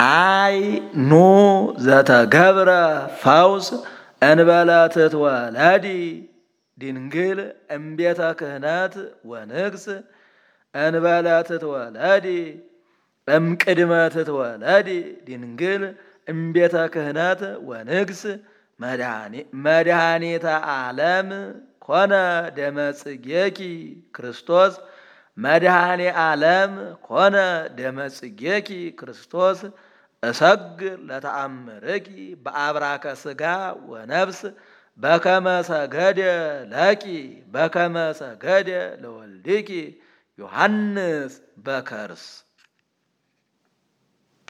አይ ኑ ዘተገብረ ፈውስ እንበለ ትትወለዲ ድንግል እምቤተ ክህነት ወንግስ እንበለ ትትወለዲ እምቅድመ ትትወለዲ ድንግል እምቤተ ክህነት ወንግስ መድኃኒተ ዓለም ኮነ ደመ ጽጌኪ ክርስቶስ መድኃኔ ዓለም ኮነ ደመ ጽጌኪ ክርስቶስ እሰግር ለተአምርኪ በአብራከ ሥጋ ወነፍስ በከመ ሰገደ ለኪ በከመ ሰገደ ለወልድኪ ዮሐንስ በከርስ